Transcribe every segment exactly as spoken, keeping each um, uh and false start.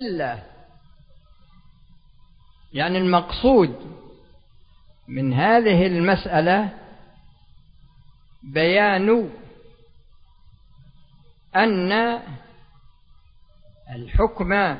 الله. يعني المقصود من هذه المسألة بيان أن الحكم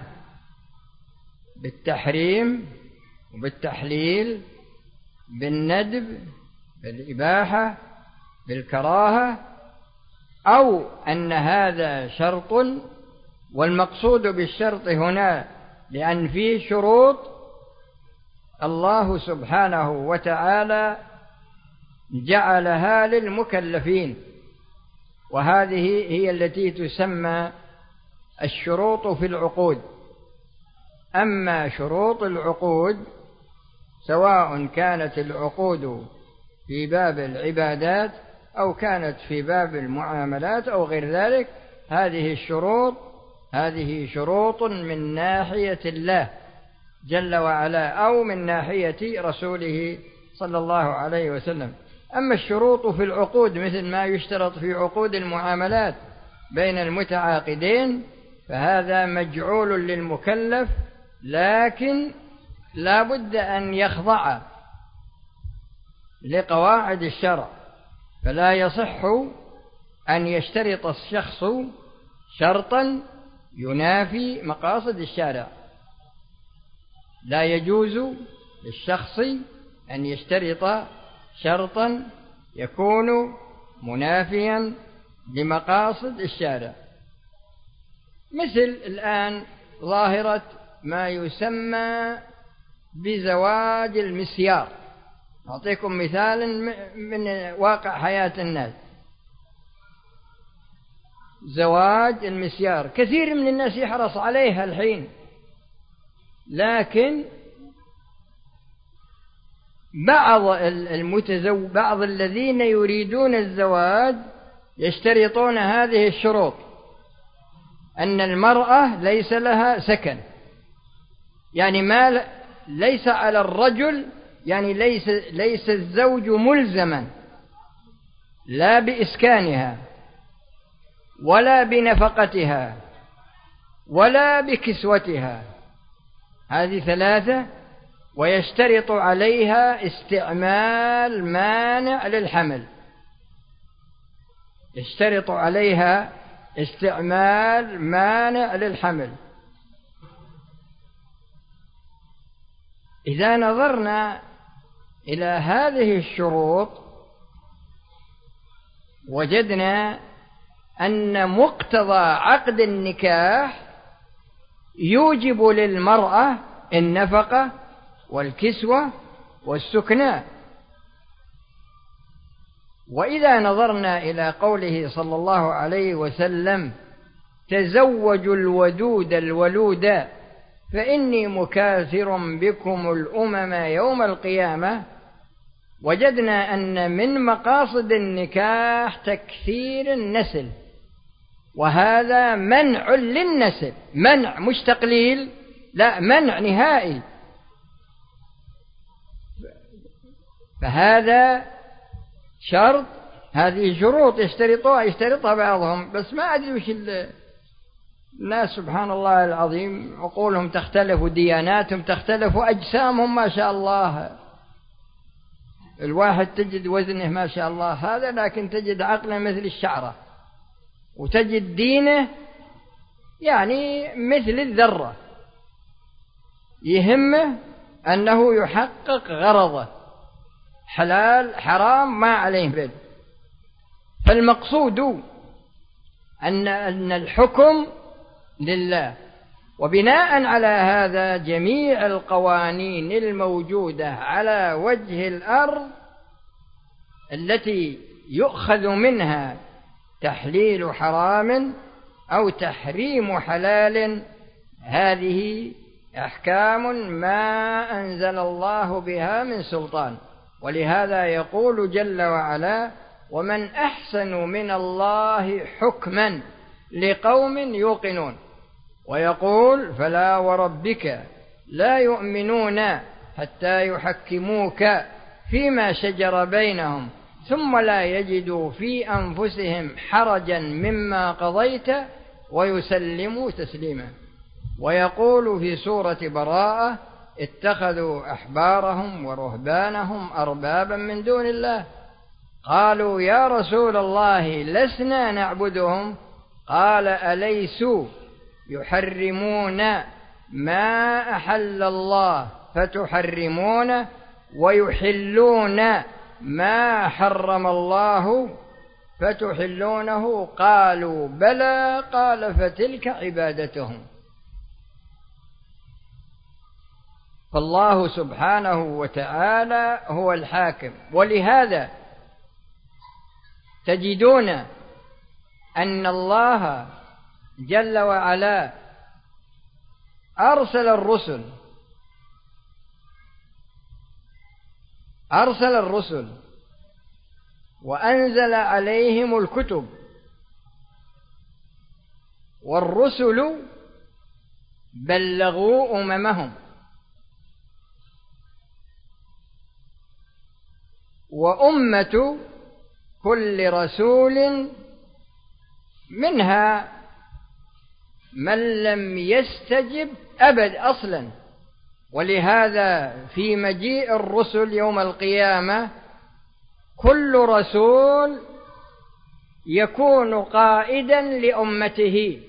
بالتحريم وبالتحليل، بالندب، بالإباحة، بالكراهة، أو أن هذا شرط، والمقصود بالشرط هنا لأن فيه شروط الله سبحانه وتعالى جعلها للمكلفين، وهذه هي التي تسمى الشروط في العقود. أما شروط العقود سواء كانت العقود في باب العبادات أو كانت في باب المعاملات أو غير ذلك، هذه الشروط هذه شروط من ناحية الله جل وعلا أو من ناحية رسوله صلى الله عليه وسلم. أما الشروط في العقود مثل ما يشترط في عقود المعاملات بين المتعاقدين فهذا مجعول للمكلف، لكن لا بد أن يخضع لقواعد الشرع، فلا يصح أن يشترط الشخص شرطا ينافي مقاصد الشارع. لا يجوز للشخص أن يشترط شرطا يكون منافيا لمقاصد الشارع، مثل الآن ظاهرة ما يسمى بزواج المسيار. أعطيكم مثال من واقع حياة الناس. زواج المسيار كثير من الناس يحرص عليها الحين، لكن بعض المتزوج بعض الذين يريدون الزواج يشترطون هذه الشروط: أن المرأة ليس لها سكن، يعني ما ليس على الرجل، يعني ليس ليس الزوج ملزما لا بإسكانها ولا بنفقتها ولا بكسوتها، هذه ثلاثة. ويشترط عليها استعمال مانع للحمل، يشترط عليها استعمال مانع للحمل. إذا نظرنا إلى هذه الشروط وجدنا أن مقتضى عقد النكاح يوجب للمرأة النفقة والكسوة والسكنى. وإذا نظرنا إلى قوله صلى الله عليه وسلم: تزوجوا الودود الولود فإني مكاثر بكم الأمم يوم القيامة، وجدنا أن من مقاصد النكاح تكثير النسل، وهذا منع للنسل، منع مش تقليل، لا، منع نهائي. فهذا شرط، هذه شروط يشترطها يشترطها بعضهم، بس ما أدري وش الناس سبحان الله العظيم، عقولهم تختلف ودياناتهم تختلف وأجسامهم ما شاء الله. الواحد تجد وزنه ما شاء الله هذا، لكن تجد عقله مثل الشعرة، وتجد دينه يعني مثل الذرة، يهمه أنه يحقق غرضه، حلال حرام ما عليه بل. فالمقصود أن أن الحكم لله، وبناء على هذا جميع القوانين الموجودة على وجه الأرض التي يؤخذ منها تحليل حرام أو تحريم حلال، هذه أحكام ما أنزل الله بها من سلطان. ولهذا يقول جل وعلا: ومن أحسن من الله حكما لقوم يوقنون. ويقول: فلا وربك لا يؤمنون حتى يحكموك فيما شجر بينهم ثم لا يجدوا في أنفسهم حرجا مما قضيت ويسلموا تسليما. ويقول في سورة براءة: اتخذوا أحبارهم ورهبانهم أربابا من دون الله. قالوا: يا رسول الله لسنا نعبدهم. قال: أليسوا يحرمون ما أحل الله فتحرمونه ويحلون ما حرم الله فتحلونه؟ قالوا: بلى. قال: فتلك عبادتهم. فالله سبحانه وتعالى هو الحاكم، ولهذا تجدون أن الله جل وعلا أرسل الرسل أرسل الرسل وأنزل عليهم الكتب، والرسل بلغوا أممهم، وأمة كل رسول منها من لم يستجب أبد أصلا. ولهذا في مجيء الرسل يوم القيامة كل رسول يكون قائدا لأمته،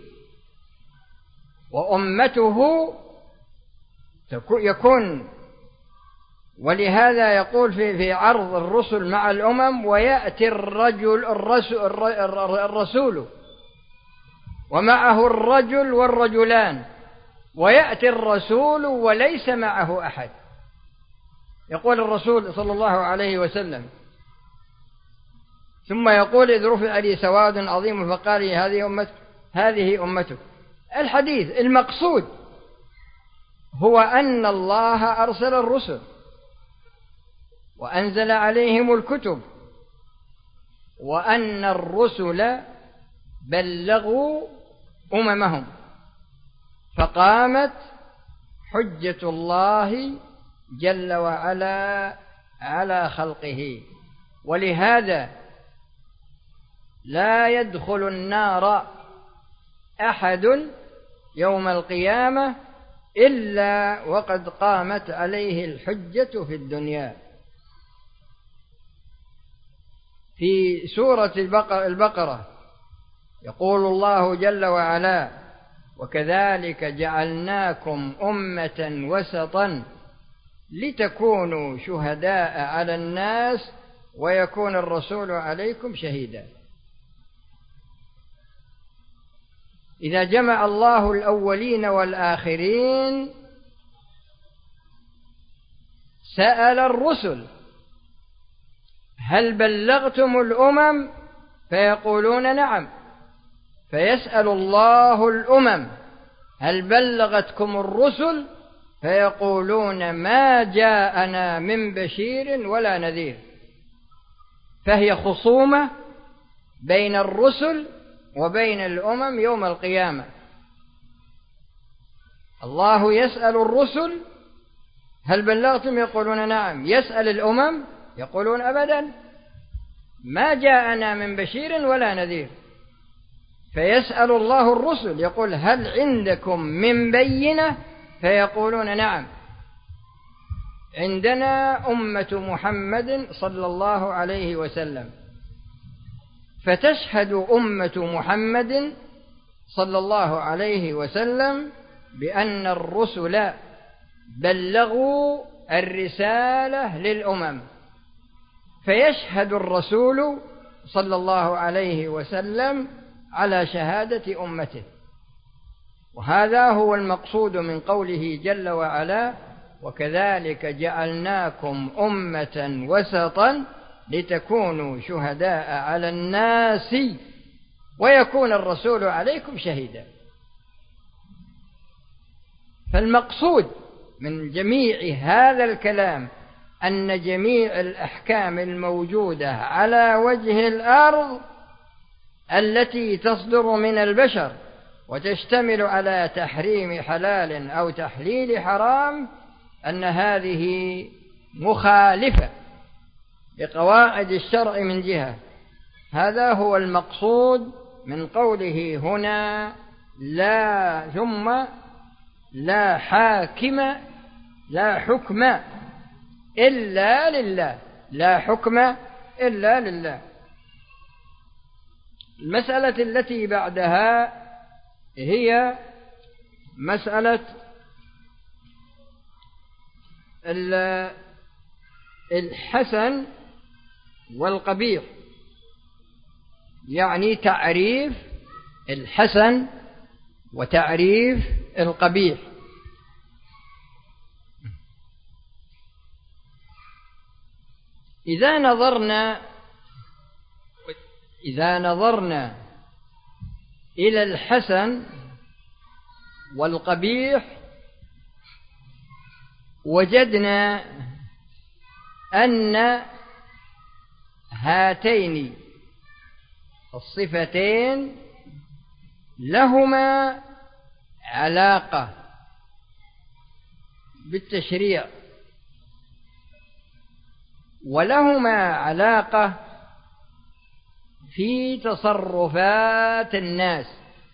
وأمته يكون، ولهذا يقول في في عرض الرسل مع الأمم: ويأتي الرجل الرسول, الرسول ومعه الرجل والرجلان، ويأتي الرسول وليس معه أحد. يقول الرسول صلى الله عليه وسلم: ثم يقول: إذ رفع لي سواد عظيم فقال لي هذه أمتك هذه أمتك. الحديث المقصود هو أن الله أرسل الرسل وأنزل عليهم الكتب، وأن الرسل بلغوا أممهم، فقامت حجة الله جل وعلا على خلقه. ولهذا لا يدخل النار أحد يوم القيامة إلا وقد قامت عليه الحجة في الدنيا. في سورة البقرة يقول الله جل وعلا: وكذلك جعلناكم أمة وسطا لتكونوا شهداء على الناس ويكون الرسول عليكم شهيدا. إذا جمع الله الأولين والآخرين سأل الرسل: هل بلغتم الأمم؟ فيقولون: نعم. فيسأل الله الأمم: هل بلغتكم الرسل؟ فيقولون: ما جاءنا من بشير ولا نذير. فهي خصومة بين الرسل وبين الأمم يوم القيامة. الله يسأل الرسل: هل بلغتم؟ يقولون: نعم. يسأل الأمم يقولون: أبدا، ما جاءنا من بشير ولا نذير. فيسأل الله الرسل يقول: هل عندكم من بينة؟ فيقولون: نعم، عندنا أمة محمد صلى الله عليه وسلم. فتشهد أمة محمد صلى الله عليه وسلم بأن الرسل بلغوا الرسالة للأمم، فيشهد الرسول صلى الله عليه وسلم على شهادة أمته. وهذا هو المقصود من قوله جل وعلا: وكذلك جعلناكم أمة وسطا لتكونوا شهداء على الناس ويكون الرسول عليكم شهيدا. فالمقصود من جميع هذا الكلام أن جميع الأحكام الموجودة على وجه الأرض التي تصدر من البشر وتشتمل على تحريم حلال أو تحليل حرام، أن هذه مخالفة لقواعد الشرع من جهة. هذا هو المقصود من قوله هنا: لا ثم لا حاكم لا حكم إلا لله، لا حكم إلا لله. المسألة التي بعدها هي مسألة الحسن والقبيح، يعني تعريف الحسن وتعريف القبيح. إذا نظرنا إذا نظرنا إلى الحسن والقبيح وجدنا أن هاتين الصفتين لهما علاقة بالتشريع، ولهما علاقة في تصرفات الناس،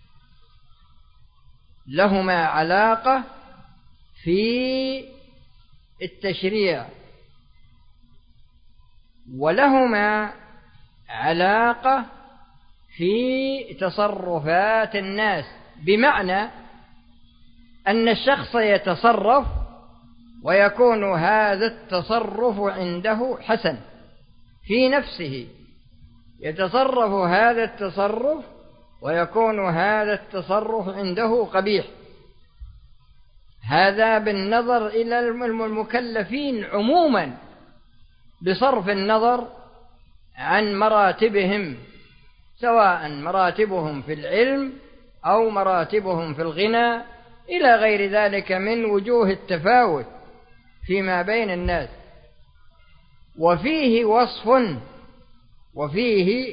لهما علاقة في التشريع، ولهما علاقة في تصرفات الناس، بمعنى أن الشخص يتصرف ويكون هذا التصرف عنده حسن في نفسه، يتصرف هذا التصرف ويكون هذا التصرف عنده قبيح. هذا بالنظر إلى المكلفين عموما، بصرف النظر عن مراتبهم، سواء مراتبهم في العلم أو مراتبهم في الغنى إلى غير ذلك من وجوه التفاوت فيما بين الناس. وفيه وصف وفيه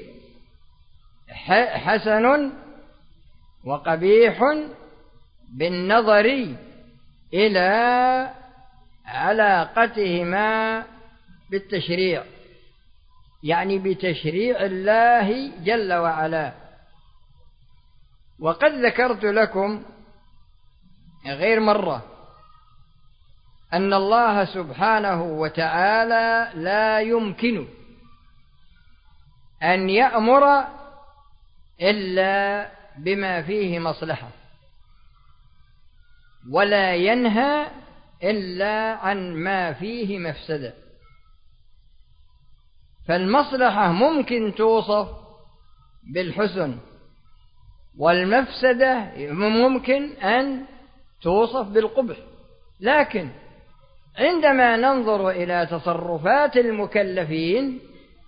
حسن وقبيح بالنظر إلى علاقتهما بالتشريع، يعني بتشريع الله جل وعلا. وقد ذكرت لكم غير مرة أن الله سبحانه وتعالى لا يمكن أن يأمر إلا بما فيه مصلحة، ولا ينهى إلا عن ما فيه مفسدة. فالمصلحة ممكن توصف بالحسن، والمفسدة ممكن أن توصف بالقبح. لكن عندما ننظر إلى تصرفات المكلفين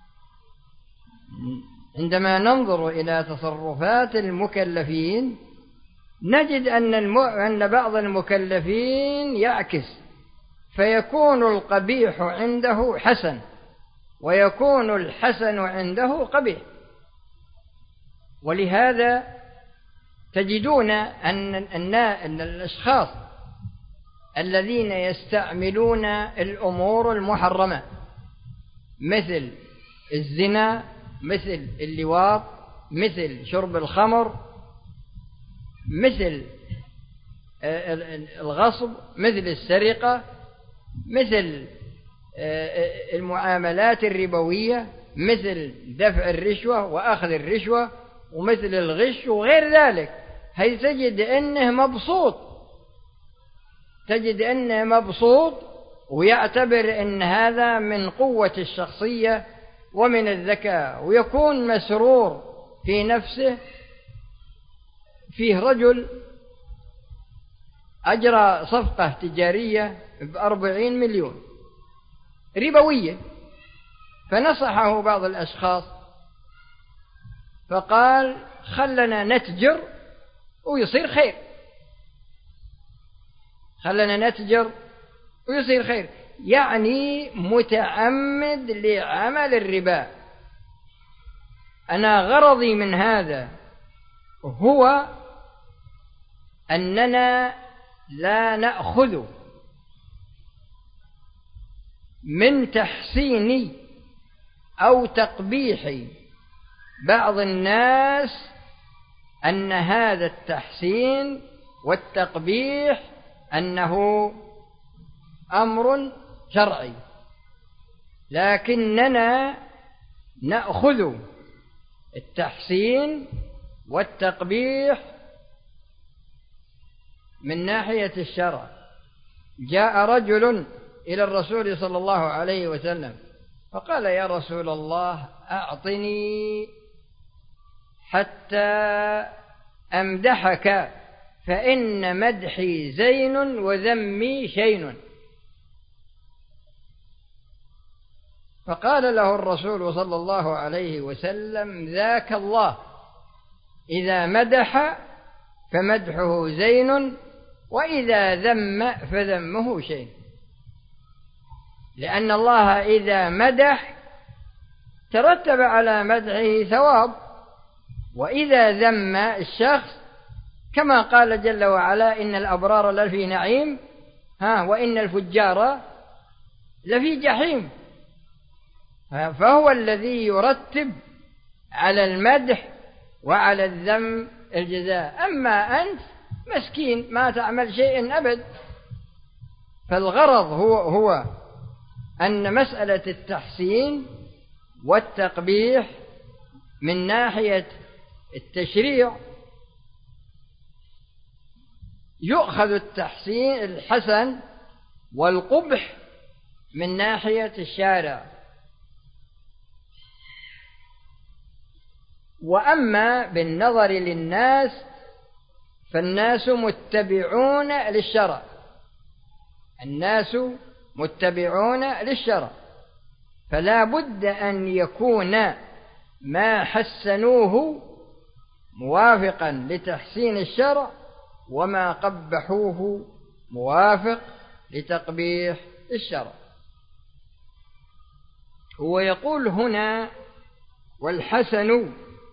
عندما ننظر إلى تصرفات المكلفين نجد أن الم... أن بعض المكلفين يعكس، فيكون القبيح عنده حسن ويكون الحسن عنده قبيح. ولهذا تجدون أن أن الأشخاص الذين يستعملون الأمور المحرمة مثل الزنا، مثل اللواط، مثل شرب الخمر، مثل الغصب، مثل السرقة، مثل المعاملات الربوية، مثل دفع الرشوة وأخذ الرشوة، ومثل الغش وغير ذلك، هي تجد أنه مبسوط تجد أنه مبسوط ويعتبر أن هذا من قوة الشخصية ومن الذكاء، ويكون مسرور في نفسه. فيه رجل أجرى صفقة تجارية بأربعين مليون ربوية، فنصحه بعض الأشخاص فقال خلنا نتجر ويصير خير، خلنا نتجر ويصير خير، يعني متعمد لعمل الربا. أنا غرضي من هذا هو أننا لا نأخذ من تحسين أو تقبيح بعض الناس أن هذا التحسين والتقبيح أنه أمر شرعي، لكننا نأخذ التحسين والتقبيح من ناحية الشرع. جاء رجل إلى الرسول صلى الله عليه وسلم فقال: يا رسول الله، أعطني حتى أمدحك، فإن مدحي زين وذمي شين. فقال له الرسول صلى الله عليه وسلم: ذاك الله، إذا مدح فمدحه زين، وإذا ذم فذمه شين. لأن الله إذا مدح ترتب على مدحه ثواب، وإذا ذم الشخص كما قال جل وعلا: إن الأبرار لفي نعيم ها وإن الفجار لفي جحيم. فهو الذي يرتب على المدح وعلى الذم الجزاء. أما أنت مسكين ما تعمل شيء أبد. فالغرض هو هو أن مسألة التحسين والتقبيح من ناحية التشريع يؤخذ التحسين الحسن والقبح من ناحية الشارع. وأما بالنظر للناس فالناس متبعون للشرع، الناس متبعون للشرع، فلا بد أن يكون ما حسنوه موافقا لتحسين الشرع، وما قبحوه موافق لتقبيح الشرع. هو يقول هنا: والحسن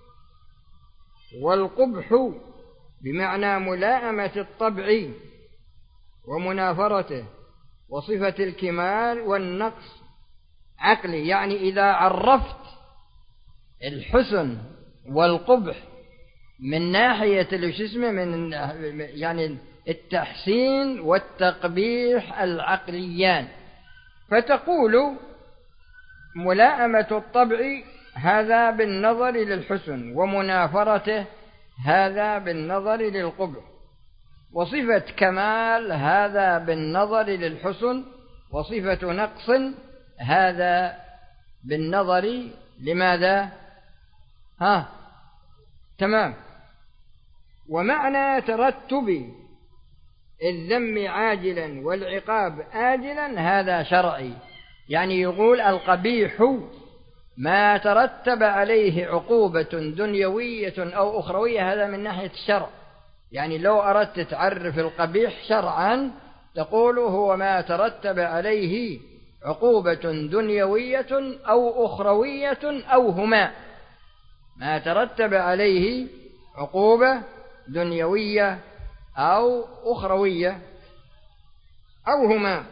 والقبح بمعنى ملائمة الطبع ومنافرته، وصفة الكمال والنقص عقلي. يعني إذا عرفت الحسن والقبح من ناحية الجسم من يعني التحسين والتقبيح العقليان، فتقول ملائمة الطبع هذا بالنظر للحسن، ومنافرته هذا بالنظر للقبح، وصفة كمال هذا بالنظر للحسن، وصفة نقص هذا بالنظر لماذا؟ ها تمام. ومعنى ترتب الذم عاجلا والعقاب آجلا هذا شرعي. يعني يقول القبيح ما ترتب عليه عقوبة دنيوية أو أخروية، هذا من ناحية الشرع. يعني لو أردت تعرف القبيح شرعا تقول هو ما ترتب عليه عقوبة دنيوية أو أخروية أو هما، ما ترتب عليه عقوبة دنيوية أو أخروية أو هما.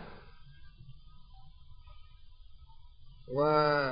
و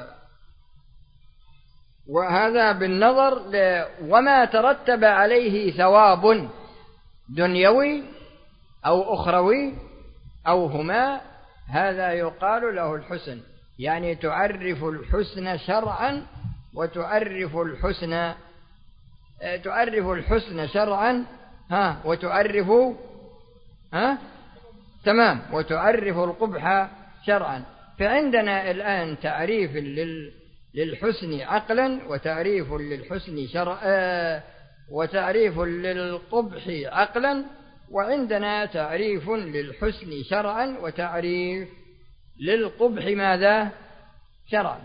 وهذا بالنظر ل... وما ترتب عليه ثواب دنيوي أو أخروي أو هما، هذا يقال له الحسن. يعني تعرف الحسن شرعا وتعرف الحسن تعرف الحسن شرعا ها وتعرف ها تمام وتعرف القبح شرعا. فعندنا الآن تعريف لل للحسن عقلا، وتعريف للحسن شرعا، وتعريف للقبح عقلا، وعندنا تعريف للحسن شرعا وتعريف للقبح ماذا؟ شرعا.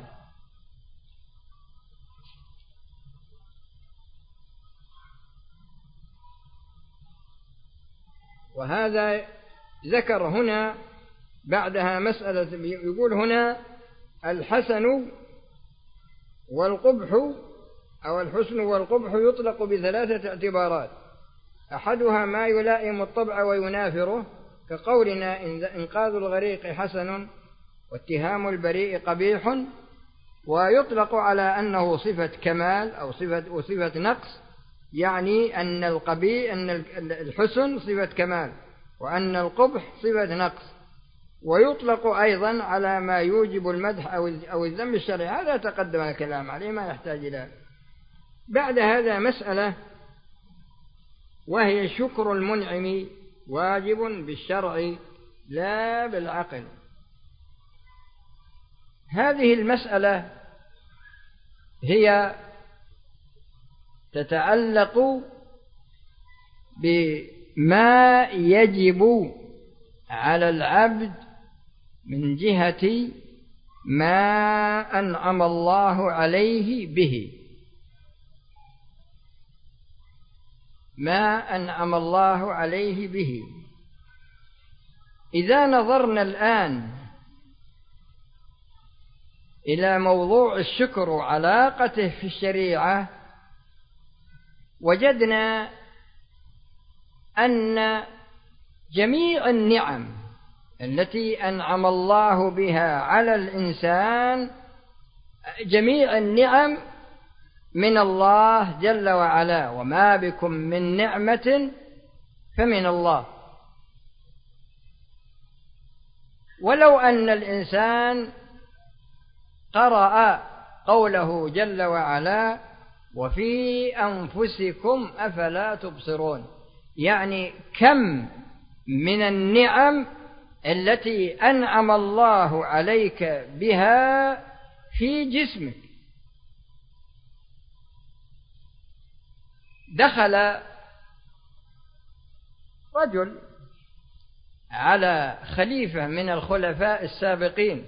وهذا ذكر هنا بعدها مسألة، يقول هنا الحسن والقبح أو الحسن والقبح يطلق بثلاثة اعتبارات: أحدها ما يلائم الطبع وينافره، كقولنا إنقاذ الغريق حسن واتهام البريء قبيح. ويطلق على أنه صفة كمال أو صفة وصفة نقص، يعني أن القبيح أن الحسن صفة كمال وأن القبح صفة نقص، ويطلق أيضا على ما يوجب المدح أو الذم الشرعي. هذا تقدم الكلام عليه، ما يحتاج إلى. بعد هذا مسألة، وهي شكر المنعم واجب بالشرع لا بالعقل. هذه المسألة هي تتعلق بما يجب على العبد من جهة ما أنعم الله عليه به، ما أنعم الله عليه به. إذا نظرنا الآن إلى موضوع الشكر وعلاقته في الشريعة، وجدنا أن جميع النعم التي أنعم الله بها على الإنسان، جميع النعم من الله جل وعلا، وما بكم من نعمة فمن الله. ولو أن الإنسان قرأ قوله جل وعلا وفي أنفسكم أفلا تبصرون، يعني كم من النعم التي أنعم الله عليك بها في جسمك. دخل رجل على خليفة من الخلفاء السابقين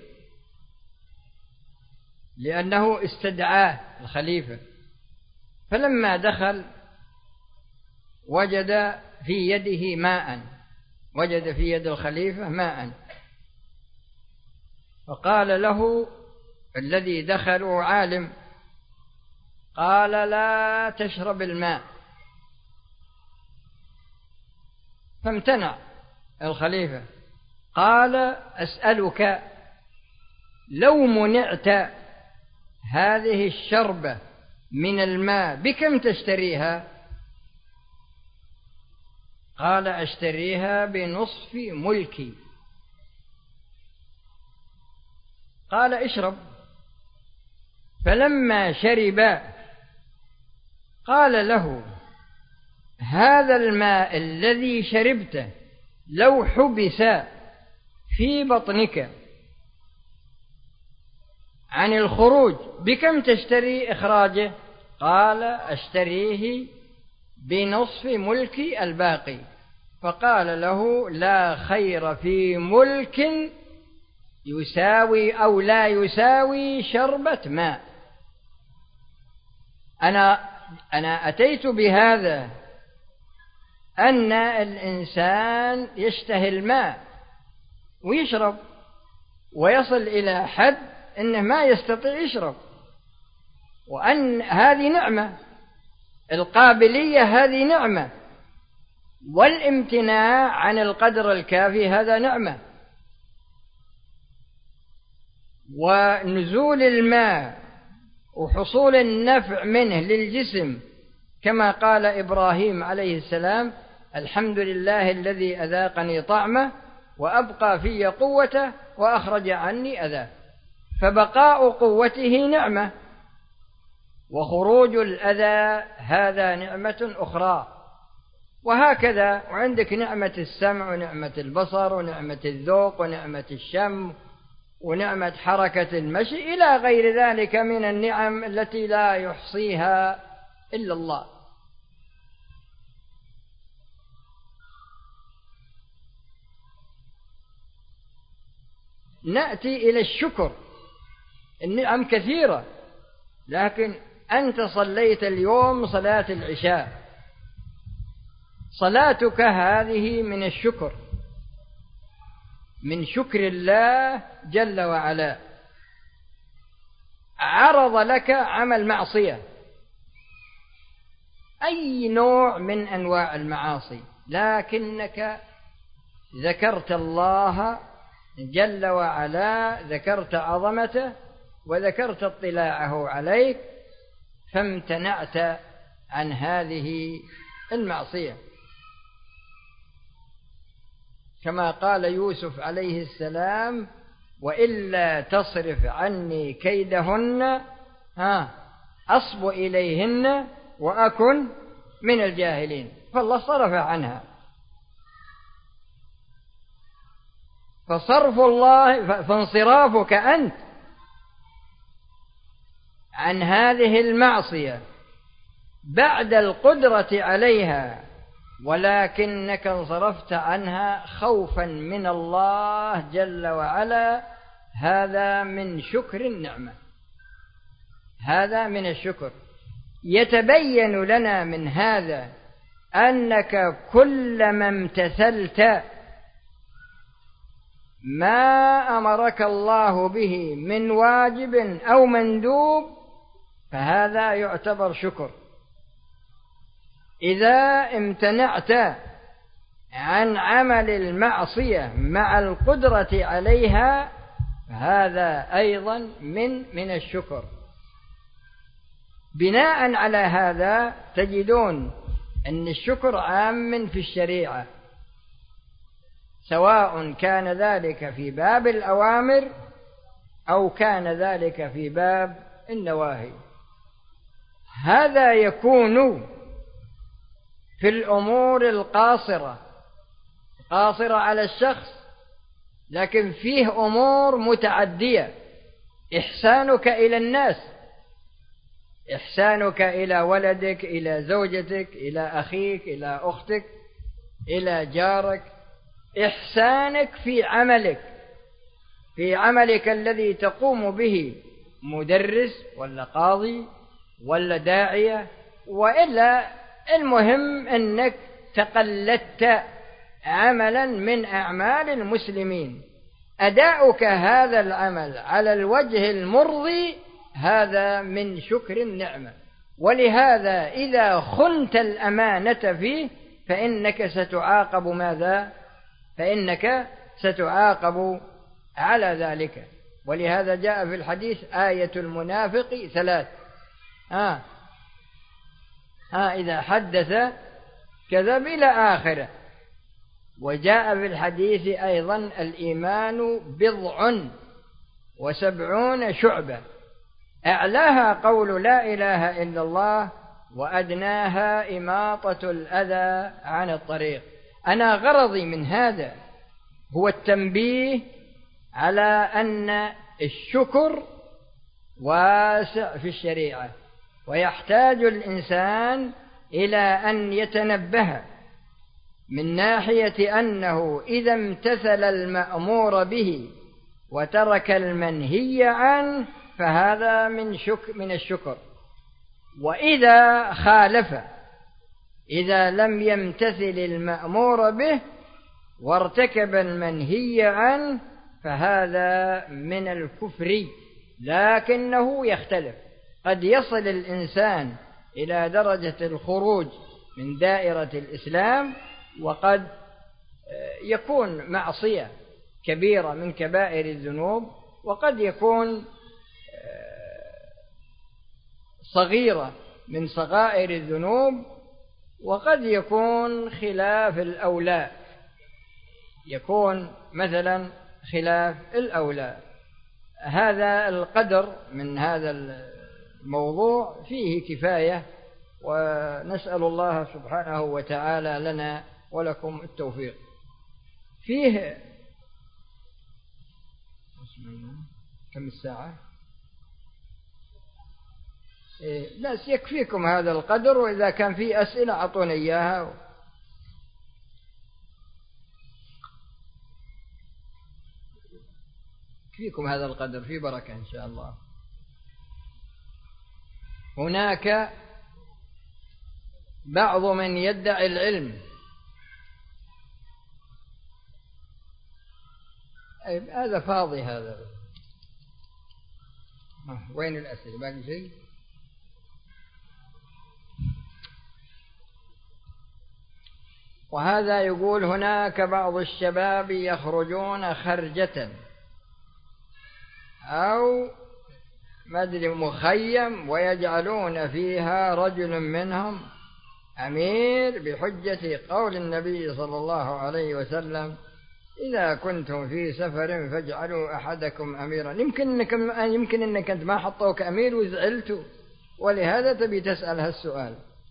لأنه استدعاه الخليفة، فلما دخل وجد في يده ماء، وجد في يد الخليفة ماء، فقال له الذي دخله عالم، قال لا تشرب الماء، فامتنع الخليفة. قال أسألك لو منعت هذه الشربة من الماء بكم تشتريها؟ قال أشتريها بنصف ملكي. قال اشرب. فلما شرب قال له هذا الماء الذي شربته لو حبس في بطنك عن الخروج بكم تشتري إخراجه؟ قال أشتريه بنصف ملكي الباقي. فقال له لا خير في ملك يساوي أو لا يساوي شربة ماء. أنا أنا أتيت بهذا أن الإنسان يشتهي الماء ويشرب ويصل إلى حد أنه ما يستطيع يشرب، وأن هذه نعمة، القابلية هذه نعمة، والامتناع عن القدر الكافي هذا نعمة. ونزول الماء وحصول النفع منه للجسم كما قال إبراهيم عليه السلام الحمد لله الذي أذاقني طعمه وأبقى في قوته وأخرج عني أذاه. فبقاء قوته نعمة، وخروج الأذى هذا نعمة أخرى. وهكذا، وعندك نعمة السمع ونعمة البصر ونعمة الذوق ونعمة الشم ونعمة حركة المشي إلى غير ذلك من النعم التي لا يحصيها إلا الله. نأتي إلى الشكر. النعم كثيرة، لكن أنت صليت اليوم صلاة العشاء، صلاتك هذه من الشكر، من شكر الله جل وعلا. عرض لك عمل معصية، أي نوع من أنواع المعاصي، لكنك ذكرت الله جل وعلا، ذكرت عظمته وذكرت اطلاعه عليك، فامتنعت عن هذه المعصية. كما قال يوسف عليه السلام: وإلا تصرف عني كيدهن ها أصب إليهن وأكن من الجاهلين. فالله صرف عنها. فصرف الله فانصرافك أنت عن هذه المعصية بعد القدرة عليها، ولكنك انصرفت عنها خوفا من الله جل وعلا، هذا من شكر النعمة، هذا من الشكر. يتبين لنا من هذا أنك كلما امتثلت ما أمرك الله به من واجب أو مندوب فهذا يعتبر شكر. إذا امتنعت عن عمل المعصية مع القدرة عليها فهذا أيضا من من الشكر. بناء على هذا تجدون أن الشكر عام في الشريعة، سواء كان ذلك في باب الأوامر أو كان ذلك في باب النواهي. هذا يكون في الأمور القاصرة قاصرة على الشخص، لكن فيه أمور متعدية. إحسانك إلى الناس، إحسانك إلى ولدك، إلى زوجتك، إلى أخيك، إلى أختك، إلى جارك، إحسانك في عملك، في عملك الذي تقوم به، مدرس ولا قاضي ولا داعية وإلا، المهم أنك تقلدت عملا من أعمال المسلمين، أداؤك هذا العمل على الوجه المرضي هذا من شكر النعمة. ولهذا إذا خنت الأمانة فيه فإنك ستعاقب ماذا؟ فإنك ستعاقب على ذلك. ولهذا جاء في الحديث: آية المنافق ثلاث، آه. آه إذا حدث كذب إلى آخره. وجاء في الحديث أيضا: الإيمان بضع وسبعون شعبة، أعلاها قول لا إله إلا الله وأدناها إماطة الأذى عن الطريق. أنا غرضي من هذا هو التنبيه على أن الشكر واسع في الشريعة، ويحتاج الإنسان إلى أن يتنبه من ناحية أنه إذا امتثل المأمور به وترك المنهي عنه فهذا من شك من الشكر. وإذا خالف، إذا لم يمتثل المأمور به وارتكب المنهي عنه فهذا من الكفر، لكنه يختلف. قد يصل الإنسان إلى درجة الخروج من دائرة الإسلام، وقد يكون معصية كبيرة من كبائر الذنوب، وقد يكون صغيرة من صغائر الذنوب، وقد يكون خلاف الأولى، يكون مثلا خلاف الأولى. هذا القدر من هذا الموضوع فيه كفاية، ونسأل الله سبحانه وتعالى لنا ولكم التوفيق. فيه كم الساعة؟ إيه لا، يكفيكم هذا القدر، وإذا كان فيه أسئلة أعطوني إياها. يكفيكم هذا القدر، في بركة إن شاء الله. هناك بعض من يدعي العلم، هذا فاضي هذا. وين الأسئلة؟ باقي شيء؟ وهذا يقول: هناك بعض الشباب يخرجون خرجة أو مدري مخيم ويجعلون فيها رجل منهم أمير بحجة قول النبي صلى الله عليه وسلم: إذا كنتم في سفر فاجعلوا أحدكم أميرا. يمكن إنك يمكن إنك أنت ما حطوك أمير وزعلت، ولهذا تبي تسأل هالسؤال.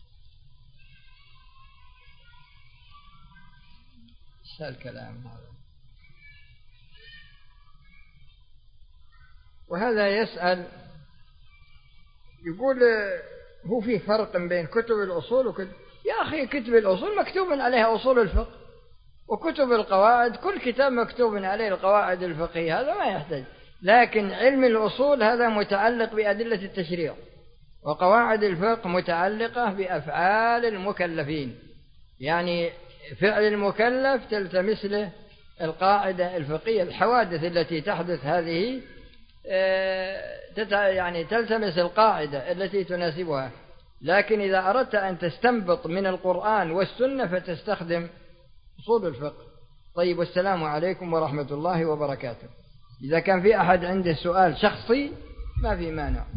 إيش هالكلام هذا؟ وهذا يسأل يقول هو في فرق بين كتب الأصول وكتب. يا أخي كتب الأصول مكتوب عليها أصول الفقه، وكتب القواعد كل كتاب مكتوب عليه القواعد الفقهية، هذا ما يحتاج. لكن علم الأصول هذا متعلق بأدلة التشريع، وقواعد الفقه متعلقة بأفعال المكلفين، يعني فعل المكلف تلتمس له القاعدة الفقهية. الحوادث التي تحدث هذه يعني تلتمس القاعدة التي تناسبها. لكن إذا أردت أن تستنبط من القرآن والسنة فتستخدم أصول الفقه. طيب، والسلام عليكم ورحمة الله وبركاته. إذا كان في أحد عنده سؤال شخصي ما في مانع.